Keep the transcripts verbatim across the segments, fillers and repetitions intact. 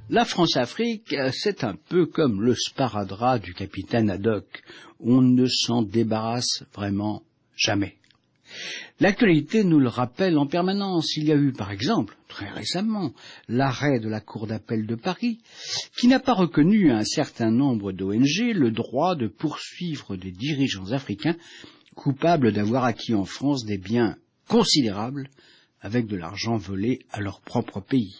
La France-Afrique, c'est un peu comme le sparadrap du capitaine Haddock. On ne s'en débarrasse vraiment jamais. L'actualité nous le rappelle en permanence. Il y a eu, par exemple, très récemment, l'arrêt de la Cour d'appel de Paris, qui n'a pas reconnu à un certain nombre d'O N G le droit de poursuivre des dirigeants africains coupables d'avoir acquis en France des biens considérables avec de l'argent volé à leur propre pays.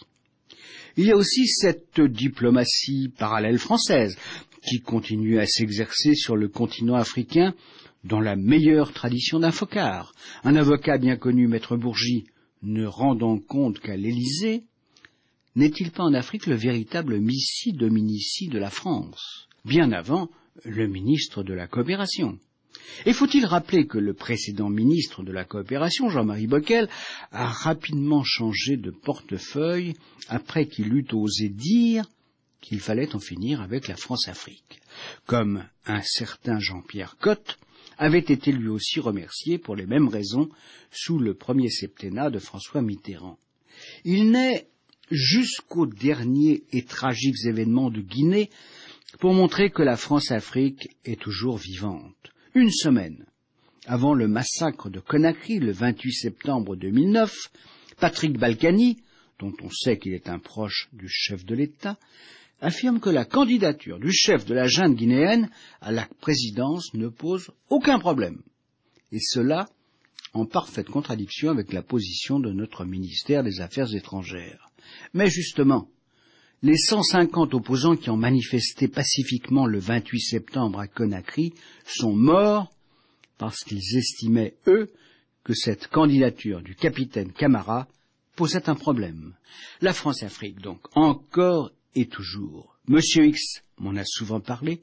Il y a aussi cette diplomatie parallèle française qui continue à s'exercer sur le continent africain dans la meilleure tradition d'un focard. Un avocat bien connu, Maître Bourgi, ne rendant compte qu'à l'Élysée, n'est-il pas en Afrique le véritable missi dominici de la France, bien avant le ministre de la Coopération? Et faut-il rappeler que le précédent ministre de la Coopération, Jean-Marie Bockel, a rapidement changé de portefeuille après qu'il eut osé dire qu'il fallait en finir avec la France-Afrique, comme un certain Jean-Pierre Cotte avait été lui aussi remercié pour les mêmes raisons sous le premier septennat de François Mitterrand. Il n'est jusqu'aux derniers et tragiques événements de Guinée pour montrer que la France-Afrique est toujours vivante. Une semaine avant le massacre de Conakry, le vingt-huit septembre deux mille neuf, Patrick Balkany, dont on sait qu'il est un proche du chef de l'État, affirme que la candidature du chef de la junte guinéenne à la présidence ne pose aucun problème. Et cela en parfaite contradiction avec la position de notre ministère des Affaires étrangères. Mais justement, les cent cinquante opposants qui ont manifesté pacifiquement le vingt-huit septembre à Conakry sont morts parce qu'ils estimaient, eux, que cette candidature du capitaine Camara posait un problème. La France-Afrique, donc, encore et toujours. Monsieur X m'en a souvent parlé.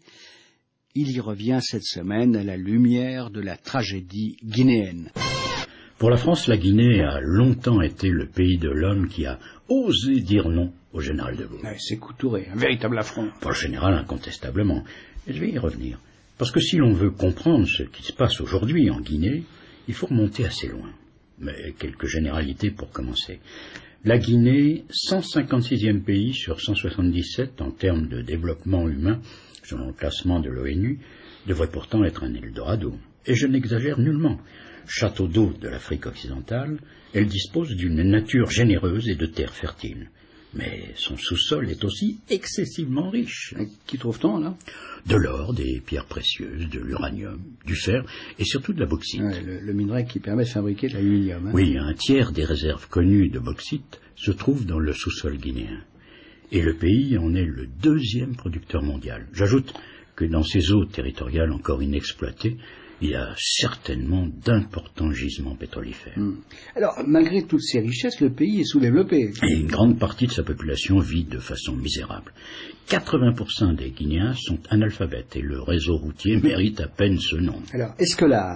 Il y revient cette semaine à la lumière de la tragédie guinéenne. Pour la France, la Guinée a longtemps été le pays de l'homme qui a osé dire non au général de Gaulle. Ouais, c'est Coutouré, un véritable affront. Pour le général, incontestablement. Et je vais y revenir. Parce que si l'on veut comprendre ce qui se passe aujourd'hui en Guinée, il faut remonter assez loin. Mais quelques généralités pour commencer. La Guinée, cent cinquante-sixième pays sur cent soixante-dix-sept en termes de développement humain, selon le classement de l'ONU, devrait pourtant être un Eldorado. Et je n'exagère nullement. Château d'eau de l'Afrique occidentale, elle dispose d'une nature généreuse et de terres fertiles. Mais son sous-sol est aussi excessivement riche. Et qui trouve-t-on, là? De l'or, des pierres précieuses, de l'uranium, du fer et surtout de la bauxite. Ouais, le, le minerai qui permet de fabriquer de l'aluminium. Hein. Oui, un tiers des réserves connues de bauxite se trouve dans le sous-sol guinéen. Et le pays en est le deuxième producteur mondial. J'ajoute que dans ces eaux territoriales encore inexploitées, il y a certainement d'importants gisements pétrolifères. Hum. Alors, malgré toutes ces richesses, le pays est sous-développé. Et une grande partie de sa population vit de façon misérable. quatre-vingts pour cent des Guinéens sont analphabètes et le réseau routier mérite à peine ce nom. Alors, est-ce que la,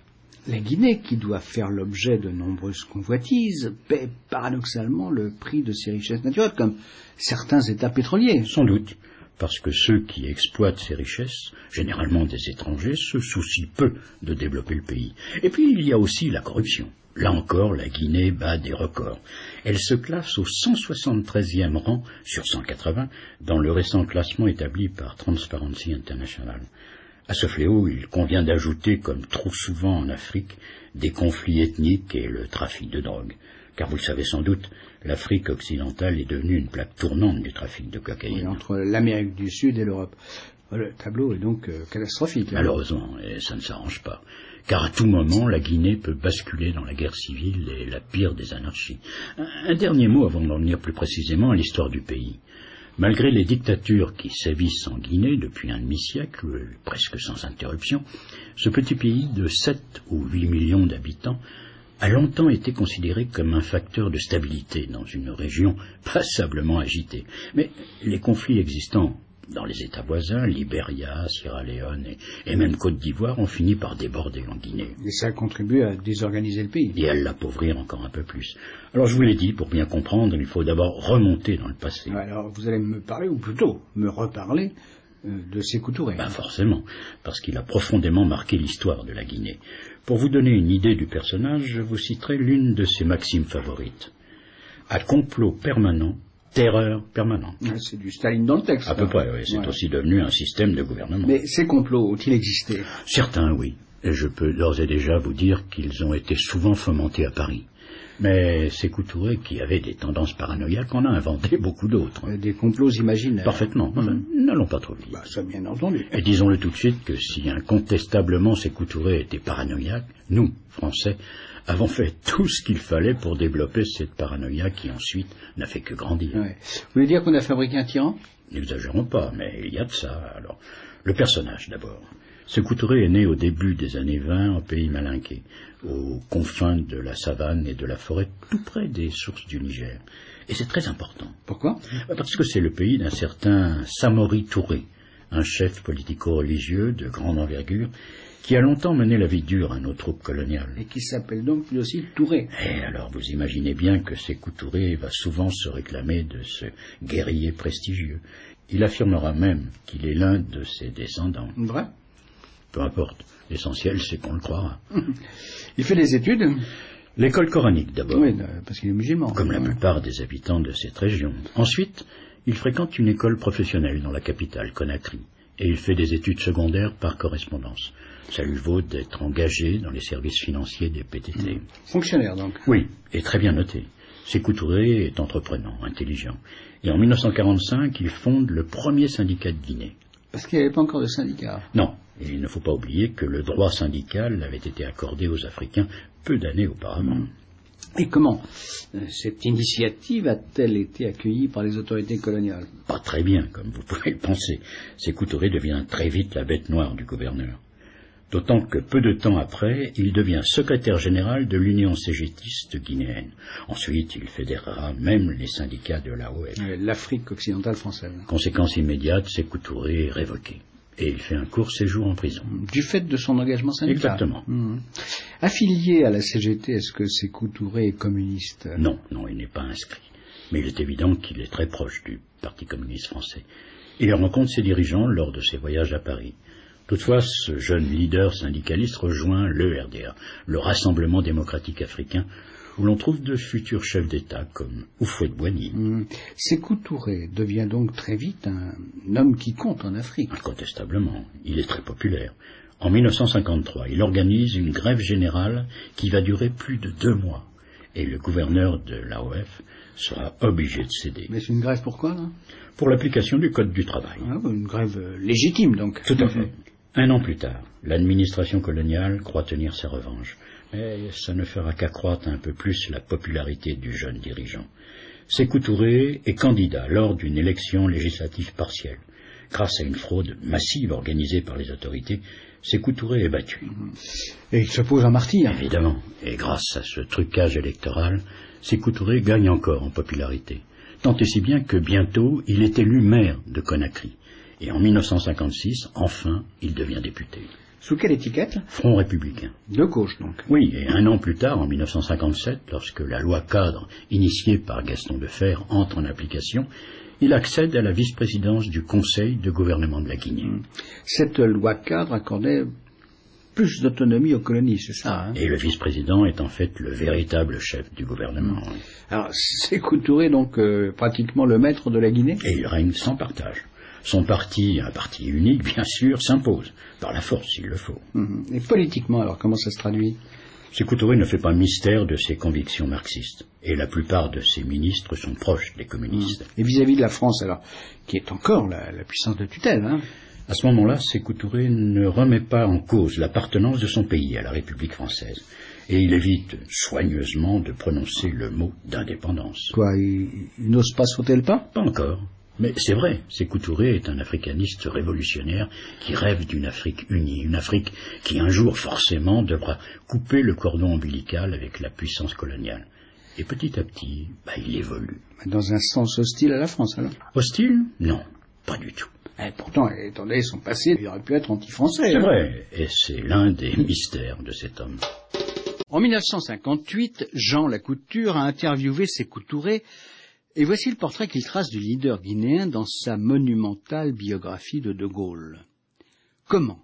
la Guinée, qui doit faire l'objet de nombreuses convoitises, paie paradoxalement le prix de ses richesses naturelles, comme certains États pétroliers? Sans doute. Parce que ceux qui exploitent ces richesses, généralement des étrangers, se soucient peu de développer le pays. Et puis il y a aussi la corruption. Là encore, la Guinée bat des records. Elle se classe au cent soixante-treizième rang sur cent quatre-vingts dans le récent classement établi par Transparency International. À ce fléau, il convient d'ajouter, comme trop souvent en Afrique, des conflits ethniques et le trafic de drogue. Car vous le savez sans doute, l'Afrique occidentale est devenue une plaque tournante du trafic de cocaïne. Oui, entre l'Amérique du Sud et l'Europe. Le tableau est donc euh, catastrophique. Hein. Malheureusement, et ça ne s'arrange pas. Car à tout moment, la Guinée peut basculer dans la guerre civile et la pire des anarchies. Un, un dernier mot avant d'en venir plus précisément à l'histoire du pays. Malgré les dictatures qui sévissent en Guinée depuis un demi-siècle, presque sans interruption, ce petit pays de sept ou huit millions d'habitants a longtemps été considéré comme un facteur de stabilité dans une région passablement agitée. Mais les conflits existants dans les États voisins, Libéria, Sierra Leone et, et même Côte d'Ivoire, ont fini par déborder en Guinée. Et ça a contribué à désorganiser le pays. Et à l'appauvrir encore un peu plus. Alors je vous l'ai dit, pour bien comprendre, il faut d'abord remonter dans le passé. Alors vous allez me parler, ou plutôt me reparler, de Sékou Touré. Ben forcément, parce qu'il a profondément marqué l'histoire de la Guinée. Pour vous donner une idée du personnage, je vous citerai l'une de ses maximes favorites. À complot permanent, terreur permanente. C'est du Staline dans le texte. À peu près, oui. C'est ouais. aussi devenu un système de gouvernement. Mais ces complots ont-ils existé? Certains, oui. Et je peux d'ores et déjà vous dire qu'ils ont été souvent fomentés à Paris. Mais Sékou Touré, qui avait des tendances paranoïaques, en a inventé beaucoup d'autres. Des complots imaginaires. Parfaitement. Enfin, mmh. N'allons pas trop vite. Bah, ça, bien entendu. Et disons-le tout de suite que si incontestablement Sékou Touré était paranoïaque, nous, Français, avons fait tout ce qu'il fallait pour développer cette paranoïa qui ensuite n'a fait que grandir. Ouais. Vous voulez dire qu'on a fabriqué un tyran? N'exagérons pas, mais il y a de ça. Alors, le personnage d'abord. Sékou Touré est né au début des années vingt au pays malinké, aux confins de la savane et de la forêt, tout près des sources du Niger. Et c'est très important. Pourquoi? Parce que c'est le pays d'un certain Samori Touré, un chef politico-religieux de grande envergure, qui a longtemps mené la vie dure à nos troupes coloniales. Et qui s'appelle donc lui aussi Touré. Et alors vous imaginez bien que Sékou Touré va souvent se réclamer de ce guerrier prestigieux. Il affirmera même qu'il est l'un de ses descendants. Vrai? Peu importe. L'essentiel, c'est qu'on le croira. Il fait des études? L'école coranique, d'abord. Oui, parce qu'il est musulman. Comme la plupart des habitants de cette région. Ensuite, il fréquente une école professionnelle dans la capitale, Conakry. Et il fait des études secondaires par correspondance. Ça lui vaut d'être engagé dans les services financiers des P T T. Mmh. Fonctionnaire, donc. Oui, et très bien noté. Sékou Touré est entreprenant, intelligent. Et en mille neuf cent quarante-cinq, il fonde le premier syndicat de Guinée. Parce qu'il n'y avait pas encore de syndicat. Non, et il ne faut pas oublier que le droit syndical avait été accordé aux Africains peu d'années auparavant. Mmh. Et comment cette initiative a-t-elle été accueillie par les autorités coloniales? Pas très bien, comme vous pouvez le penser. Sékou Touré devient très vite la bête noire du gouverneur. D'autant que peu de temps après, il devient secrétaire général de l'Union ségétiste guinéenne. Ensuite, il fédérera même les syndicats de l'A O F. L'Afrique occidentale française. Conséquence immédiate, Sékou Touré est révoqué. Et il fait un court séjour en prison. Du fait de son engagement syndical? Exactement. Mmh. Affilié à la C G T, est-ce que Sékou Touré est communiste? Non, non, il n'est pas inscrit. Mais il est évident qu'il est très proche du Parti communiste français. Il rencontre ses dirigeants lors de ses voyages à Paris. Toutefois, ce jeune leader syndicaliste rejoint le R D A, le Rassemblement démocratique africain, où l'on trouve de futurs chefs d'État comme Houphouët-Boigny. Mmh. Sékou Touré devient donc très vite un homme qui compte en Afrique. Incontestablement, il est très populaire. En mille neuf cent cinquante-trois, il organise une grève générale qui va durer plus de deux mois. Et le gouverneur de l'A O F sera obligé de céder. Mais c'est une grève pourquoi, là? Pour l'application du Code du travail. Ah, une grève légitime, donc. Tout à fait. Un an plus tard, l'administration coloniale croit tenir sa revanche. Mais ça ne fera qu'accroître un peu plus la popularité du jeune dirigeant. Sékou Touré est candidat lors d'une élection législative partielle. Grâce à une fraude massive organisée par les autorités, Sékou Touré est battu. Et il se pose un martyr. Évidemment. Et grâce à ce trucage électoral, Sékou Touré gagne encore en popularité. Tant et si bien que bientôt, il est élu maire de Conakry. Et en mille neuf cent cinquante-six, enfin, il devient député. Sous quelle étiquette? Front républicain. De gauche, donc. Oui, et un an plus tard, en mille neuf cent cinquante-sept, lorsque la loi cadre initiée par Gaston Defferre entre en application, il accède à la vice-présidence du Conseil de gouvernement de la Guinée. Cette loi cadre accordait plus d'autonomie aux colonies, c'est ça, hein? Et le vice-président est en fait le véritable chef du gouvernement. Mmh. Alors, Sékou Touré, donc, euh, pratiquement le maître de la Guinée? Et il règne sans partage. Son parti, un parti unique, bien sûr, s'impose, par la force, s'il le faut. Mmh. Et politiquement, alors, comment ça se traduit? Sékou Touré ne fait pas mystère de ses convictions marxistes, et la plupart de ses ministres sont proches des communistes. Mmh. Et vis-à-vis de la France, alors, qui est encore la, la puissance de tutelle, hein? À ce moment-là, Sékou Touré ne remet pas en cause l'appartenance de son pays à la République française, et il évite soigneusement de prononcer le mot d'indépendance. Quoi, il, il n'ose pas sauter le pas? Pas encore. Mais c'est vrai, Sékou Touré est un africaniste révolutionnaire qui rêve d'une Afrique unie, une Afrique qui un jour forcément devra couper le cordon ombilical avec la puissance coloniale. Et petit à petit, bah, il évolue. Dans un sens hostile à la France, alors? Hostile? Non, pas du tout. Et pourtant, étant donné son passé, il aurait pu être anti-français. C'est hein. vrai, et c'est l'un des mystères de cet homme. En mille neuf cent cinquante-huit, Jean Lacouture a interviewé Sékou Touré. Et voici le portrait qu'il trace du leader guinéen dans sa monumentale biographie de De Gaulle. Comment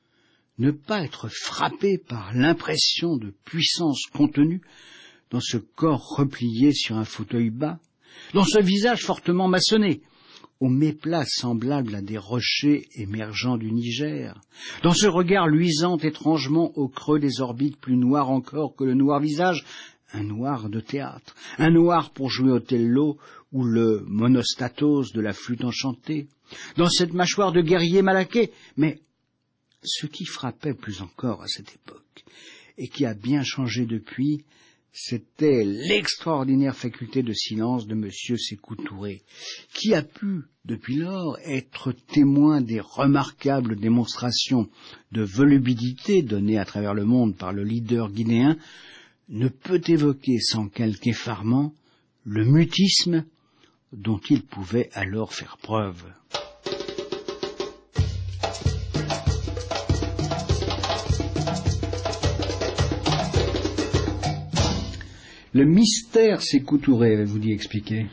ne pas être frappé par l'impression de puissance contenue dans ce corps replié sur un fauteuil bas, dans ce visage fortement maçonné, aux méplats semblables à des rochers émergeants du Niger, dans ce regard luisant étrangement au creux des orbites plus noirs encore que le noir visage, un noir de théâtre, un noir pour jouer Othello ou le monostatos de la flûte enchantée, dans cette mâchoire de guerrier malaqué. Mais ce qui frappait plus encore à cette époque, et qui a bien changé depuis, c'était l'extraordinaire faculté de silence de Monsieur Sékou Touré, qui a pu, depuis lors, être témoin des remarquables démonstrations de volubilité données à travers le monde par le leader guinéen, ne peut évoquer sans quelque effarement le mutisme dont il pouvait alors faire preuve. Le mystère Sékou Touré, avez-vous dit expliquer?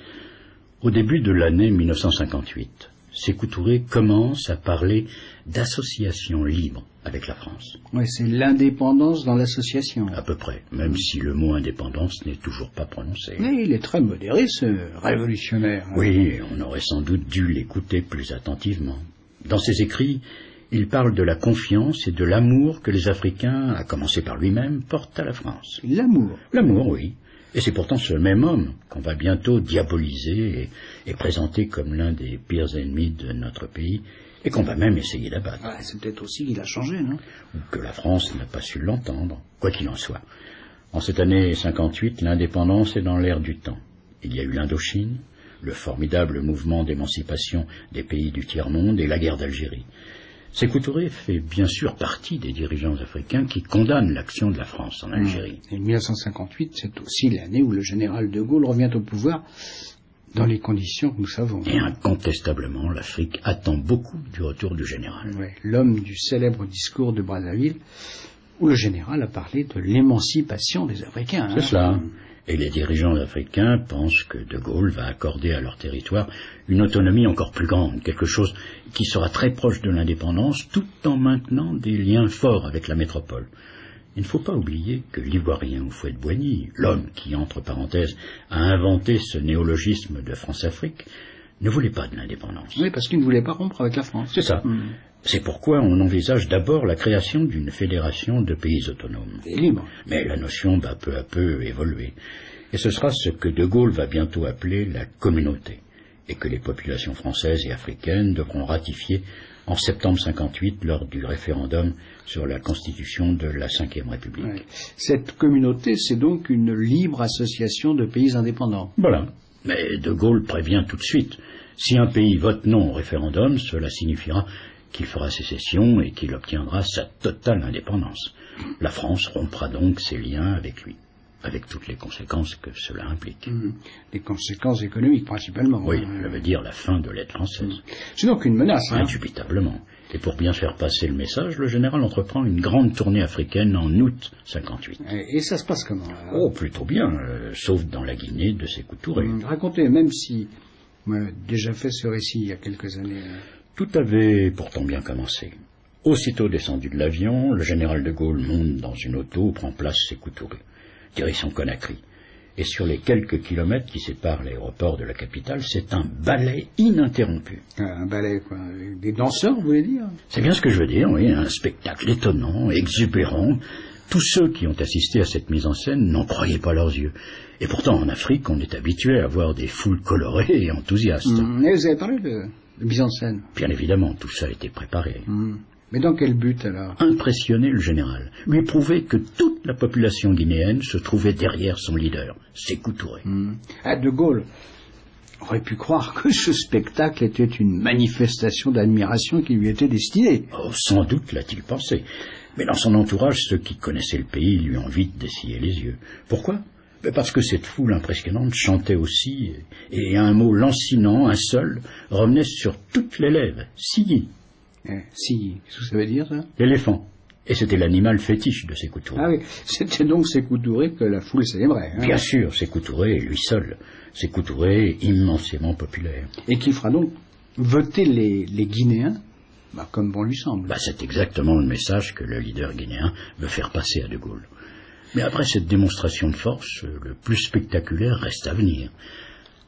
Au début de l'année mille neuf cent cinquante-huit, Sékou Touré commence à parler d'association libre avec la France. Oui, c'est l'indépendance dans l'association. À peu près, même mmh. si le mot indépendance n'est toujours pas prononcé. Mais il est très modéré, ce révolutionnaire. Oui, on aurait sans doute dû l'écouter plus attentivement. Dans ses écrits, il parle de la confiance et de l'amour que les Africains, à commencer par lui-même, portent à la France. L'amour? L'amour, oui. Et c'est pourtant ce même homme qu'on va bientôt diaboliser et, et présenter comme l'un des pires ennemis de notre pays, et qu'on va même essayer d'abattre. Ouais, c'est peut-être aussi qu'il a changé, non? Ou que la France n'a pas su l'entendre, quoi qu'il en soit. En cette année cinquante-huit, l'indépendance est dans l'air du temps. Il y a eu l'Indochine, le formidable mouvement d'émancipation des pays du tiers-monde et la guerre d'Algérie. Sékou Touré fait bien sûr partie des dirigeants africains qui condamnent l'action de la France en Algérie. Et mille neuf cent cinquante-huit, c'est aussi l'année où le général de Gaulle revient au pouvoir dans les conditions que nous savons. Et incontestablement, l'Afrique attend beaucoup du retour du général. Ouais, l'homme du célèbre discours de Brazzaville, où le général a parlé de l'émancipation des Africains. C'est hein. cela. Et les dirigeants africains pensent que De Gaulle va accorder à leur territoire une autonomie encore plus grande, quelque chose qui sera très proche de l'indépendance, tout en maintenant des liens forts avec la métropole. Il ne faut pas oublier que l'Ivoirien Houphouët-Boigny, l'homme qui, entre parenthèses, a inventé ce néologisme de France-Afrique, ne voulait pas de l'indépendance. Oui, parce qu'il ne voulait pas rompre avec la France. C'est ça. Mmh. C'est pourquoi on envisage d'abord la création d'une fédération de pays autonomes. Et libre. Mais la notion va peu à peu évoluer. Et ce sera ce que De Gaulle va bientôt appeler la communauté, et que les populations françaises et africaines devront ratifier en septembre cinquante-huit lors du référendum sur la constitution de la cinquième République. Ouais. Cette communauté, c'est donc une libre association de pays indépendants. Voilà. Mais De Gaulle prévient tout de suite. Si un pays vote non au référendum, cela signifiera qu'il fera sécession et qu'il obtiendra sa totale indépendance. La France rompra donc ses liens avec lui, avec toutes les conséquences que cela implique. Mmh. Les conséquences économiques, principalement. Oui, hein. ça veut dire la fin de l'aide française. Mmh. C'est donc une menace. Hein. Indubitablement. Et pour bien faire passer le message, le général entreprend une grande tournée africaine en août cinquante-huit. Et, et ça se passe comment alors? Oh, plutôt bien, euh, sauf dans la Guinée de Sékou Touré. Mmh. Racontez, même si on a déjà fait ce récit il y a quelques années. Tout avait pourtant bien commencé. Aussitôt descendu de l'avion, le général de Gaulle monte dans une auto, prend place Sékou Touré, direction Conakry. Et sur les quelques kilomètres qui séparent l'aéroport de la capitale, c'est un ballet ininterrompu. Un ballet, quoi. Des danseurs, vous voulez dire? C'est bien ce que je veux dire, oui. Un spectacle étonnant, exubérant. Tous ceux qui ont assisté à cette mise en scène n'en croyaient pas leurs yeux. Et pourtant, en Afrique, on est habitué à voir des foules colorées et enthousiastes. Mmh. Et vous avez parlé de... de mise en scène. Bien évidemment, tout ça a été préparé. Mmh. Mais dans quel but alors? Impressionner le général, lui prouver que toute la population guinéenne se trouvait derrière son leader, Sékou Touré. Mmh. Ah, De Gaulle aurait pu croire que ce spectacle était une manifestation d'admiration qui lui était destinée. Oh, sans doute l'a-t-il pensé. Mais dans son entourage, ceux qui connaissaient le pays lui ont vite dessillé les yeux. Pourquoi? Parce que cette foule impressionnante chantait aussi, et un mot lancinant, un seul, revenait sur toutes les lèvres, Sigi. Eh, Sigi, qu'est-ce que ça veut dire, ça? L'éléphant. Et c'était l'animal fétiche de Sékou Touré. Ah oui, c'était donc Sékou Touré que la foule célébrait. Hein. Bien sûr, Sékou Touré est lui seul. Sékou Touré est immensément populaire. Et qui fera donc voter les, les Guinéens, bah, comme bon lui semble. Bah, c'est exactement le message que le leader guinéen veut faire passer à De Gaulle. Mais après cette démonstration de force, le plus spectaculaire reste à venir.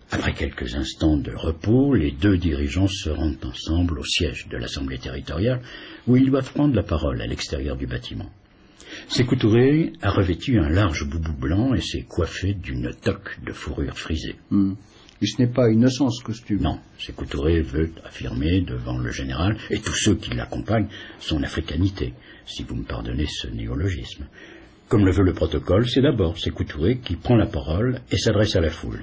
Après quelques instants de repos, les deux dirigeants se rendent ensemble au siège de l'Assemblée territoriale, où ils doivent prendre la parole à l'extérieur du bâtiment. Sékou Touré a revêtu un large boubou blanc et s'est coiffé d'une toque de fourrure frisée. Hum. Et ce n'est pas innocent, ce costume. Non, Sékou Touré veut affirmer devant le général et tous ceux qui l'accompagnent son africanité, si vous me pardonnez ce néologisme. Comme le veut le protocole, c'est d'abord Sékou Touré qui prend la parole et s'adresse à la foule.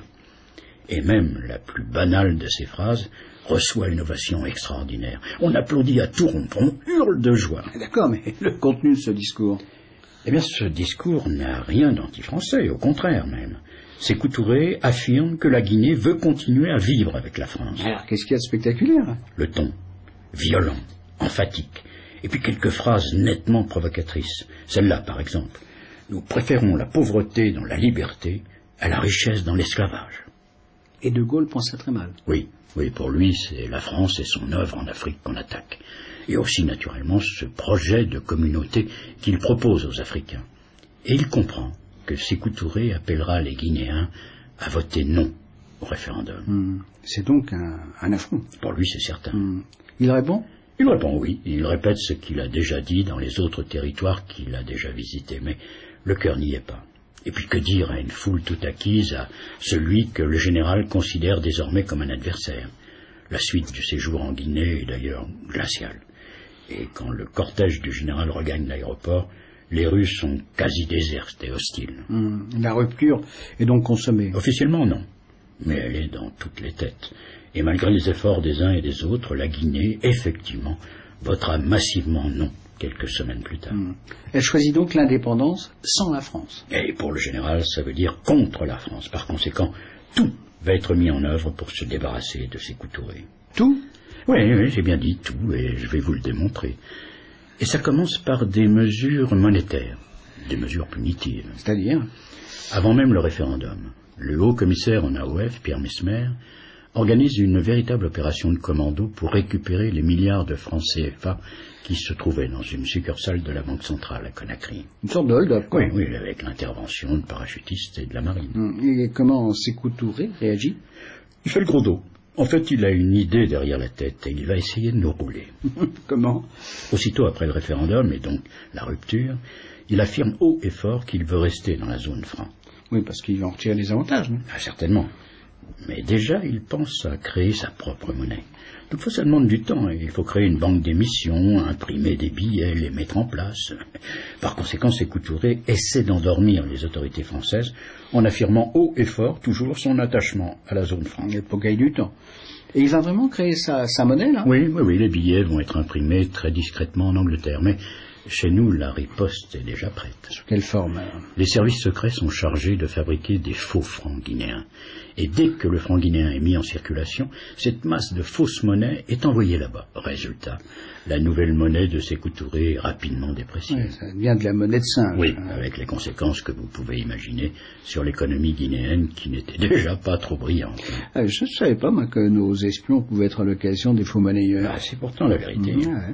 Et même la plus banale de ses phrases reçoit une ovation extraordinaire. On applaudit à tout rompre, on hurle de joie. D'accord, mais le contenu de ce discours? Eh bien, ce discours n'a rien d'anti-français, au contraire même. Sékou Touré affirme que la Guinée veut continuer à vivre avec la France. Alors, qu'est-ce qu'il y a de spectaculaire? Le ton, violent, emphatique, et puis quelques phrases nettement provocatrices. Celle-là, par exemple. Nous préférons la pauvreté dans la liberté à la richesse dans l'esclavage. Et De Gaulle pense ça très mal. Oui, oui, pour lui, c'est la France et son œuvre en Afrique qu'on attaque. Et aussi, naturellement, ce projet de communauté qu'il propose aux Africains. Et il comprend que Sékou Touré appellera les Guinéens à voter non au référendum. Hum. C'est donc un, un affront. Pour lui, c'est certain. Hum. Il répond? Il répond oui. Il répète ce qu'il a déjà dit dans les autres territoires qu'il a déjà visités. Mais le cœur n'y est pas. Et puis que dire à une foule tout acquise, à celui que le général considère désormais comme un adversaire? La suite du séjour en Guinée est d'ailleurs glaciale. Et quand le cortège du général regagne l'aéroport, les rues sont quasi désertes et hostiles. Hum. La rupture est donc consommée? Officiellement, non. Mais elle est dans toutes les têtes. Et malgré les efforts des uns et des autres, la Guinée, effectivement, votera massivement non quelques semaines plus tard. Hum. Elle choisit donc l'indépendance sans la France. Et pour le général, ça veut dire contre la France. Par conséquent, tout va être mis en œuvre pour se débarrasser de Sékou Touré. Tout? Oui, oui, j'ai bien dit tout, et je vais vous le démontrer. Et ça commence par des mesures monétaires, des mesures punitives. C'est-à-dire? Avant même le référendum, le haut-commissaire en A O F, Pierre Messmer, organise une véritable opération de commando pour récupérer les milliards de francs C F A qui se trouvaient dans une succursale de la Banque centrale à Conakry. Une sorte de hold-up, quoi. Oui, oui, avec l'intervention de parachutistes et de la marine. Hum. Et comment Sékou Touré réagit? Il fait le gros dos. En fait, il a une idée derrière la tête et il va essayer de nous rouler. Comment? Aussitôt après le référendum, et donc la rupture, il affirme haut et fort qu'il veut rester dans la zone franc. Oui, parce qu'il va en retirer les avantages, non? Ah, certainement. Mais déjà, il pense à créer sa propre monnaie. Toutefois, ça demande du temps. Il faut créer une banque d'émission, imprimer des billets, les mettre en place. Par conséquent, Sékou Touré essaie d'endormir les autorités françaises en affirmant haut et fort toujours son attachement à la zone franc. Il faut gagner du temps. Et il va vraiment créer sa, sa monnaie, là? Oui, oui, oui, les billets vont être imprimés très discrètement en Angleterre. Mais chez nous, la riposte est déjà prête. Sous quelle forme, alors? Les services secrets sont chargés de fabriquer des faux francs guinéens. Et dès que le franc guinéen est mis en circulation, cette masse de fausses monnaies est envoyée là-bas. Résultat, la nouvelle monnaie de Sékou Touré est rapidement dépréciée. Oui, ça vient de la monnaie de singe. Oui, avec les conséquences que vous pouvez imaginer sur l'économie guinéenne qui n'était déjà pas trop brillante. Ah, je ne savais pas, moi, que nos espions pouvaient être à l'occasion des faux monnayeurs. Ah, c'est pourtant la vérité. Mmh, ouais.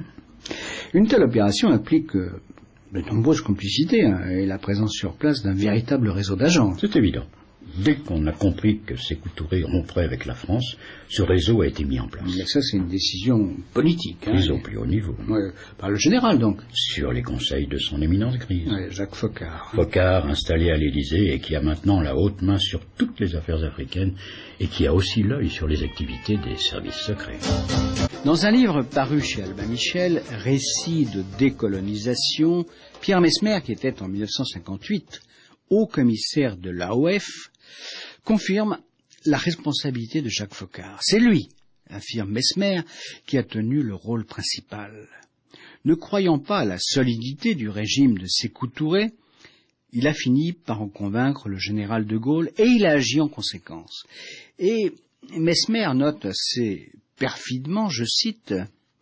Une telle opération implique euh, de nombreuses complicités hein, et la présence sur place d'un véritable réseau d'agents. C'est évident. Dès qu'on a compris que Sékou Touré romprait avec la France, ce réseau a été mis en place. Mais ça, c'est une décision politique. Prise hein, au plus haut niveau. Ouais, par le général, donc. Sur les conseils de son éminence grise. Ouais, Jacques Foccart. Foccart, installé à l'Élysée et qui a maintenant la haute main sur toutes les affaires africaines et qui a aussi l'œil sur les activités des services secrets. Dans un livre paru chez Albin Michel, Récit de décolonisation, Pierre Messmer, qui était en mille neuf cent cinquante-huit haut commissaire de l'A O F, confirme la responsabilité de Jacques Foccart. C'est lui, affirme Messmer, qui a tenu le rôle principal. Ne croyant pas à la solidité du régime de Sékou Touré, il a fini par en convaincre le général de Gaulle et il a agi en conséquence. Et Messmer note assez perfidement, je cite,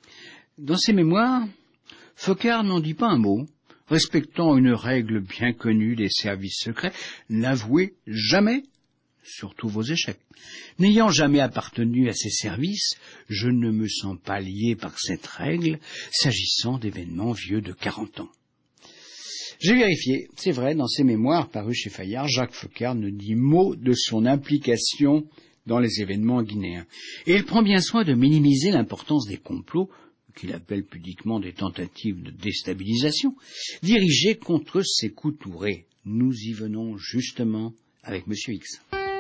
« Dans ses mémoires, Foccart n'en dit pas un mot, respectant une règle bien connue des services secrets, n'avouez jamais, surtout vos échecs. N'ayant jamais appartenu à ces services, je ne me sens pas lié par cette règle, s'agissant d'événements vieux de quarante ans. » J'ai vérifié, c'est vrai, dans ses mémoires parus chez Fayard, Jacques Foccart ne dit mot de son implication dans les événements guinéens. Et il prend bien soin de minimiser l'importance des complots, qu'il appelle pudiquement des tentatives de déstabilisation, dirigées contre Sékou Touré. Nous y venons justement avec Monsieur X.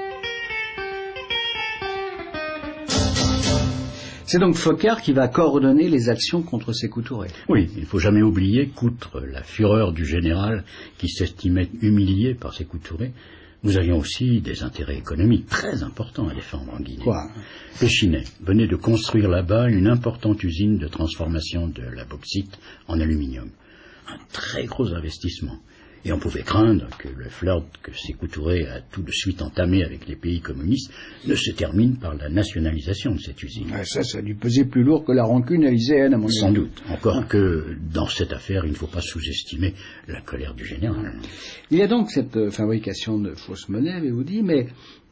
C'est donc Foccart qui va coordonner les actions contre Sékou Touré. Oui, il ne faut jamais oublier qu'outre la fureur du général qui s'estimait humilié par Sékou Touré, nous avions aussi des intérêts économiques très importants à défendre en Guinée. Quoi ? Péchinet venait de construire là-bas une importante usine de transformation de la bauxite en aluminium. Un très gros investissement. Et on pouvait craindre que le flirt que Sékou Touré a tout de suite entamé avec les pays communistes ne se termine par la nationalisation de cette usine. Ah, ça, ça a dû peser plus lourd que la rancune élyséenne, à mon avis. Sans doute. Encore ah. que dans cette affaire, il ne faut pas sous-estimer la colère du général. Il y a donc cette euh, fabrication de fausses monnaies, avez-vous dit, mais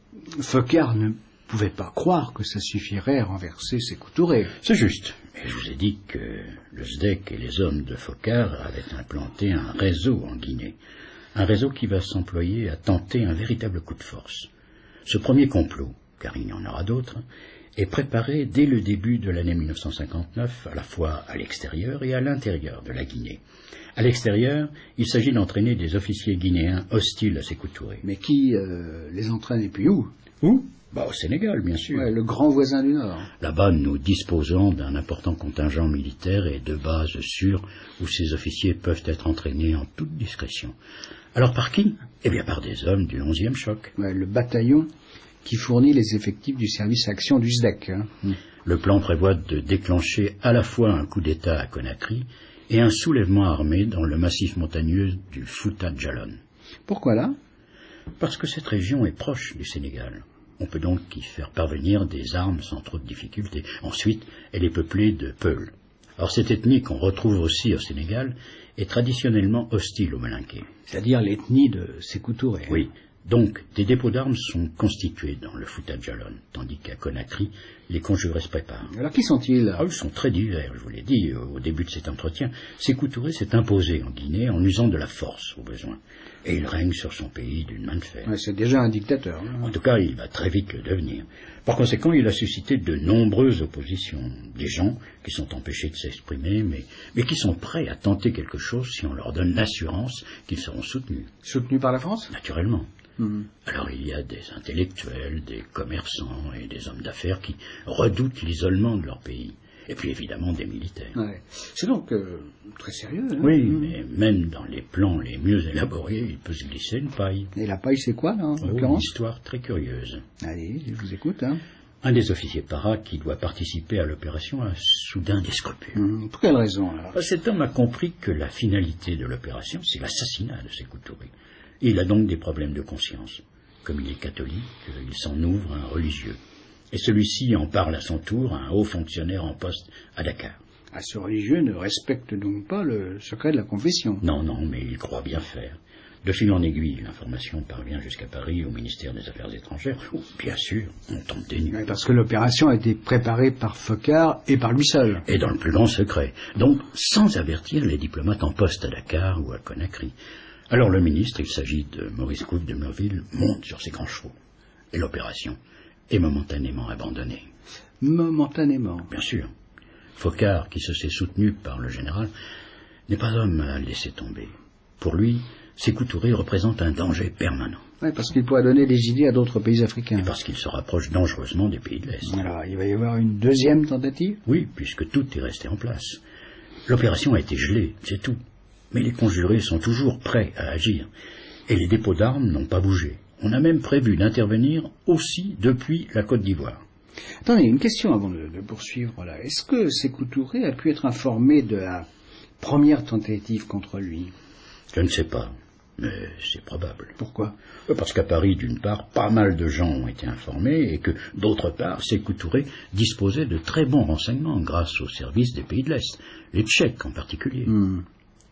Foccart ne pouvait pas croire que ça suffirait à renverser Sékou Touré. C'est juste. Et je vous ai dit que le S D E C et les hommes de Foccart avaient implanté un réseau en Guinée. Un réseau qui va s'employer à tenter un véritable coup de force. Ce premier complot, car il y en aura d'autres, est préparé dès le début de l'année mille neuf cent cinquante-neuf, à la fois à l'extérieur et à l'intérieur de la Guinée. À l'extérieur, il s'agit d'entraîner des officiers guinéens hostiles à Sékou Touré. Mais qui euh, les entraîne et puis où ? Où ? Bah, au Sénégal, bien sûr. Ouais, le grand voisin du Nord. Là-bas, nous disposons d'un important contingent militaire et de bases sûres où ces officiers peuvent être entraînés en toute discrétion. Alors par qui ? Eh bien par des hommes du onzième choc. Ouais, le bataillon qui fournit les effectifs du service action du S D E C. Hein. Mmh. Le plan prévoit de déclencher à la fois un coup d'État à Conakry et un soulèvement armé dans le massif montagneux du Fouta Djallon. Pourquoi là ? Parce que cette région est proche du Sénégal. On peut donc y faire parvenir des armes sans trop de difficultés. Ensuite, elle est peuplée de Peuls. Or, cette ethnie qu'on retrouve aussi au Sénégal est traditionnellement hostile aux Malinqués. C'est-à-dire l'ethnie de Sékou Touré. Oui. Donc, des dépôts d'armes sont constitués dans le Fouta Djallon, tandis qu'à Conakry, les conjurés se préparent. Alors, qui sont-ils ? Ah, ils sont très divers, je vous l'ai dit au début de cet entretien. Sékou Touré s'est imposé en Guinée en usant de la force au besoin. Et il règne sur son pays d'une main de fer. Ouais, c'est déjà un dictateur. Hein. En tout cas, il va très vite le devenir. Par conséquent, il a suscité de nombreuses oppositions. Des gens qui sont empêchés de s'exprimer, mais, mais qui sont prêts à tenter quelque chose si on leur donne l'assurance qu'ils seront soutenus. Soutenus par la France ? Naturellement. Mmh. Alors il y a des intellectuels, des commerçants et des hommes d'affaires qui redoutent l'isolement de leur pays. Et puis évidemment des militaires. Ouais. C'est donc euh, très sérieux. Hein. Oui, mmh. mais même dans les plans les mieux élaborés, il peut se glisser une paille. Et la paille, c'est quoi, là, en oh, l'occurrence ? Une histoire très curieuse. Allez, je vous écoute. Hein. Un des officiers para qui doit participer à l'opération a soudain des scrupules. Mmh. Pour quelle raison, alors ? Cet homme a compris que la finalité de l'opération, c'est l'assassinat de Sékou Touré. Et il a donc des problèmes de conscience. Comme il est catholique, il s'en ouvre à un religieux. Et celui-ci en parle à son tour à un haut fonctionnaire en poste à Dakar. Ah, ce religieux ne respecte donc pas le secret de la confession. Non, non, mais il croit bien faire. De fil en aiguille, l'information parvient jusqu'à Paris, au ministère des Affaires étrangères, où, bien sûr, on tombe des nues. Oui, parce que l'opération a été préparée par Foccart et par lui seul. Et dans le plus grand secret. Donc, sans avertir les diplomates en poste à Dakar ou à Conakry. Alors le ministre, il s'agit de Maurice Couve de Murville, monte sur ses grands chevaux. Et l'opération est momentanément abandonnée. Momentanément. Bien sûr. Foccart, qui se sait soutenu par le général, n'est pas homme à laisser tomber. Pour lui, Sékou Touré représente un danger permanent. Oui, parce qu'il pourrait donner des idées à d'autres pays africains. Et parce qu'il se rapproche dangereusement des pays de l'Est. Alors, il va y avoir une deuxième tentative ? Oui, puisque tout est resté en place. L'opération a été gelée, c'est tout. Mais les conjurés sont toujours prêts à agir. Et les dépôts d'armes n'ont pas bougé. On a même prévu d'intervenir aussi depuis la Côte d'Ivoire. Attendez, une question avant de, de poursuivre là. Est-ce que Sékou Touré a pu être informé de la première tentative contre lui ? Je ne sais pas, mais c'est probable. Pourquoi ? Parce qu'à Paris, d'une part, pas mal de gens ont été informés et que, d'autre part, Sékou Touré disposait de très bons renseignements grâce aux services des pays de l'Est, les Tchèques en particulier. Hmm.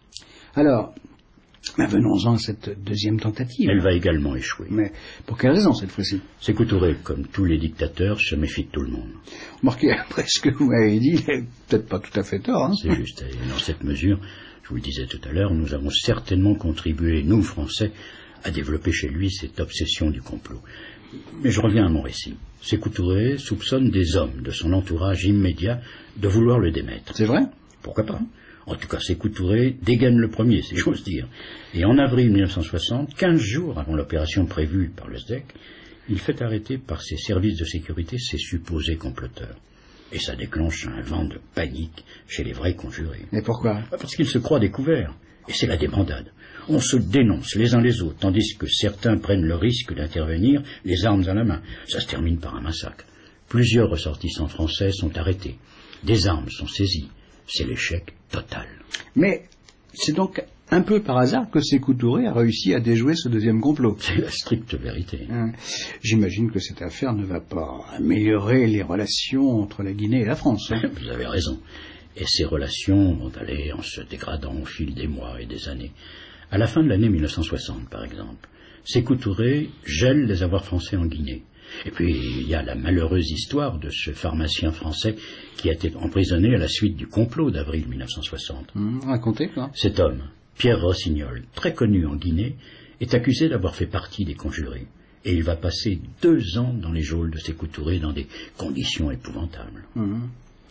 Alors, ben venons-en à cette deuxième tentative. Elle va également échouer. Mais pour quelle raison cette fois-ci ? Sékou Touré, comme tous les dictateurs, se méfie de tout le monde. Remarquez, après ce que vous m'avez dit, il n'a peut-être pas tout à fait tort. Hein. C'est juste. Et dans cette mesure, je vous le disais tout à l'heure, nous avons certainement contribué, nous, Français, à développer chez lui cette obsession du complot. Mais je reviens à mon récit. Sékou Touré soupçonne des hommes de son entourage immédiat de vouloir le démettre. C'est vrai? Pourquoi pas? En tout cas, Sékou Touré dégaine le premier, si j'ose dire. Et en avril mille neuf cent soixante, quinze jours avant l'opération prévue par le S D E C, il fait arrêter par ses services de sécurité ses supposés comploteurs. Et ça déclenche un vent de panique chez les vrais conjurés. Et pourquoi? Parce qu'ils se croient découverts. Et c'est la débandade. On se dénonce les uns les autres, tandis que certains prennent le risque d'intervenir, les armes à la main. Ça se termine par un massacre. Plusieurs ressortissants français sont arrêtés. Des armes sont saisies. C'est l'échec total. Mais c'est donc un peu par hasard que Sékou Touré a réussi à déjouer ce deuxième complot. C'est la stricte vérité. Hein. J'imagine que cette affaire ne va pas améliorer les relations entre la Guinée et la France. Hein. Vous avez raison. Et ces relations vont aller en se dégradant au fil des mois et des années. À la fin de l'année mille neuf cent soixante, par exemple, Sékou Touré gèle les avoirs français en Guinée. Et puis, il y a la malheureuse histoire de ce pharmacien français qui a été emprisonné à la suite du complot d'avril mille neuf cent soixante. Mmh, racontez quoi. Cet homme, Pierre Rossignol, très connu en Guinée, est accusé d'avoir fait partie des conjurés. Et il va passer deux ans dans les geôles de Sékou Touré dans des conditions épouvantables. Mmh.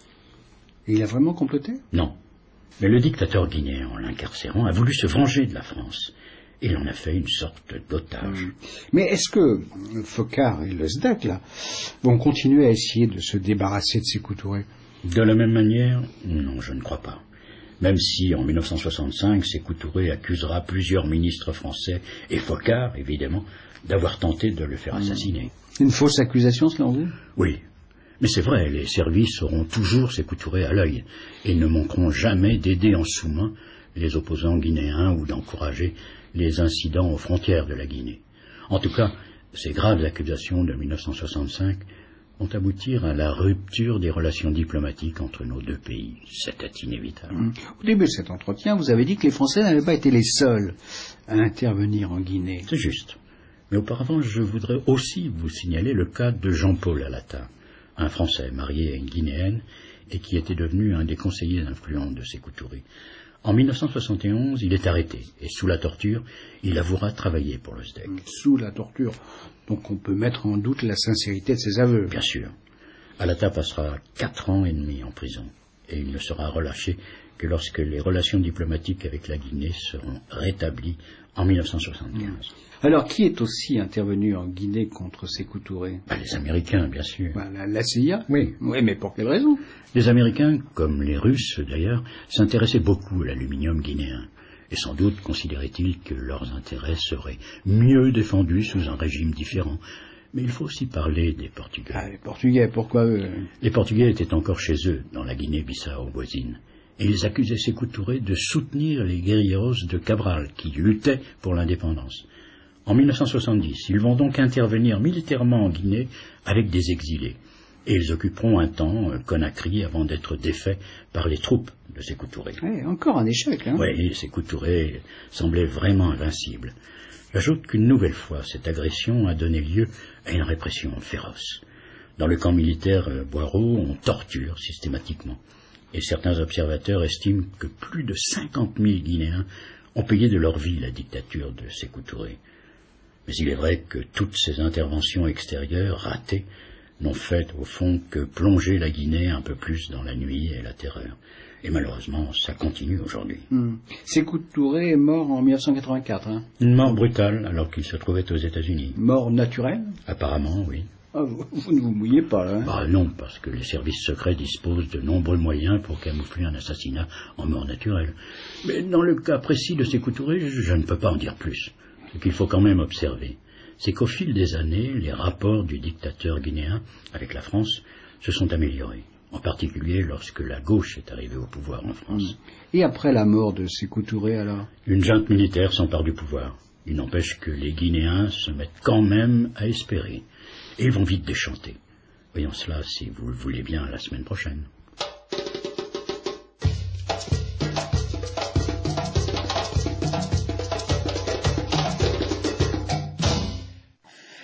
Et il a vraiment comploté? Non. Mais le dictateur guinéen, en l'incarcérant, a voulu se venger de la France. Et il en a fait une sorte d'otage. Mmh. Mais est-ce que Foccart et le S D E C, là, vont continuer à essayer de se débarrasser de Sékou Touré? De la même manière, non, je ne crois pas. Même si, en mille neuf cent soixante-cinq, Sékou Touré accusera plusieurs ministres français, et Foccart, évidemment, d'avoir tenté de le faire assassiner. Une fausse accusation, selon vous? Oui. Mais c'est vrai, les services auront toujours Sékou Touré à l'œil, et ne manqueront jamais d'aider en sous-main les opposants guinéens ou d'encourager les incidents aux frontières de la Guinée. En tout cas, ces graves accusations de mille neuf cent soixante-cinq vont aboutir à la rupture des relations diplomatiques entre nos deux pays. C'était inévitable. Mmh. Au début de cet entretien, vous avez dit que les Français n'avaient pas été les seuls à intervenir en Guinée. C'est juste. Mais auparavant, je voudrais aussi vous signaler le cas de Jean-Paul Alata, un Français marié à une Guinéenne et qui était devenu un des conseillers influents de Sékou Touré. En mille neuf cent soixante et onze, il est arrêté et sous la torture, il avouera travailler pour le S D E C. Sous la torture. Donc on peut mettre en doute la sincérité de ses aveux. Bien sûr. Alata passera quatre ans et demi en prison et il ne sera relâché que lorsque les relations diplomatiques avec la Guinée seront rétablies en mille neuf cent soixante-quinze. Alors, qui est aussi intervenu en Guinée contre Sékou Touré? Ben, les Américains, bien sûr. Ben, la, la C I A? Oui. Oui, mais pour quelle raison? Les Américains, comme les Russes d'ailleurs, s'intéressaient beaucoup à l'aluminium guinéen. Et sans doute considéraient-ils que leurs intérêts seraient mieux défendus sous un régime différent. Mais il faut aussi parler des Portugais. Ah, les Portugais, pourquoi eux? Les Portugais étaient encore chez eux, dans la Guinée-Bissau voisine. Et ils accusaient Sékou Touré de soutenir les guérilleros de Cabral, qui luttaient pour l'indépendance. En mille neuf cent soixante-dix, ils vont donc intervenir militairement en Guinée avec des exilés. Et ils occuperont un temps euh, Conakry avant d'être défaits par les troupes de Sékou Touré. Ouais, encore un échec, hein? Oui, Sékou Touré semblait vraiment invincible. J'ajoute qu'une nouvelle fois, cette agression a donné lieu à une répression féroce. Dans le camp militaire euh, Boiro, on torture systématiquement. Et certains observateurs estiment que plus de cinquante mille Guinéens ont payé de leur vie la dictature de Sékou Touré. Mais il est vrai que toutes ces interventions extérieures ratées n'ont fait au fond que plonger la Guinée un peu plus dans la nuit et la terreur. Et malheureusement, ça continue aujourd'hui. Hmm. Sékou Touré est mort en mille neuf cent quatre-vingt-quatre. Hein. Une mort brutale alors qu'il se trouvait aux États-Unis. Mort naturelle? Apparemment, oui. Ah, vous, vous ne vous mouillez pas, là. Hein. Bah non, parce que les services secrets disposent de nombreux moyens pour camoufler un assassinat en mort naturelle. Mais dans le cas précis de Sékou Touré, je, je ne peux pas en dire plus. Ce qu'il faut quand même observer, c'est qu'au fil des années, les rapports du dictateur guinéen avec la France se sont améliorés, en particulier lorsque la gauche est arrivée au pouvoir en France. Et après la mort de Sékou Touré, alors? Une junte militaire s'empare du pouvoir. Il n'empêche que les Guinéens se mettent quand même à espérer. Et ils vont vite déchanter. Voyons cela, si vous le voulez bien, la semaine prochaine.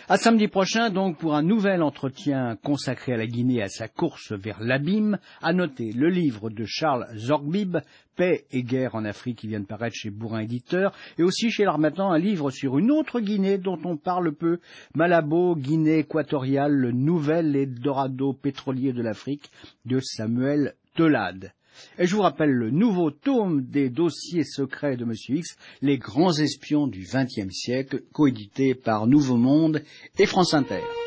À samedi prochain, donc, pour un nouvel entretien consacré à la Guinée et à sa course vers l'abîme. À noter le livre de Charles Zorgbib, Paix et guerre en Afrique, qui vient de paraître chez Bourrin Éditeur, et aussi chez L'Harmattan, un livre sur une autre Guinée dont on parle peu, Malabo, Guinée équatoriale, le nouvel Eldorado pétrolier de l'Afrique, de Samuel Teulade. Et je vous rappelle le nouveau tome des dossiers secrets de Monsieur X, Les grands espions du vingtième siècle, coédité par Nouveau Monde et France Inter.